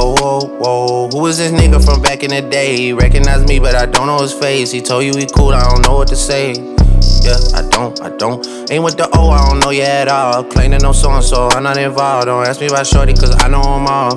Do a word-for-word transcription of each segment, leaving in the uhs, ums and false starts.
Whoa, whoa, whoa. Who is this nigga from back in the day? He recognize me, but I don't know his face. He told you he cool, I don't know what to say. Yeah, I don't, I don't. Ain't with the O, I don't know you at all. Claiming no so-and-so, I'm not involved. Don't ask me about shorty, cause I know them all.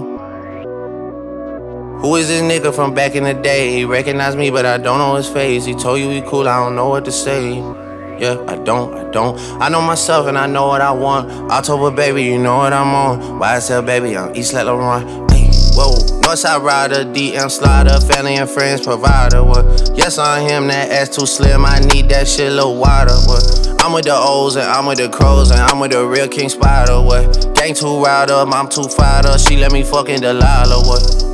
Who is this nigga from back in the day? He recognize me, but I don't know his face. He told you he cool, I don't know what to say. Yeah, I don't, I don't. I know myself and I know what I want. October, baby, you know what I'm on. Y S L, baby, I'm East Let Laurent. Hey, whoa. Northside rider, D M slider, family and friends provider. What? Yes, on him, that ass too slim. I need that shit a little wider. What? I'm with the O's and I'm with the crows and I'm with the real King Spider. What? Gang too riled up, I'm too fired up. She let me fucking Delilah. What?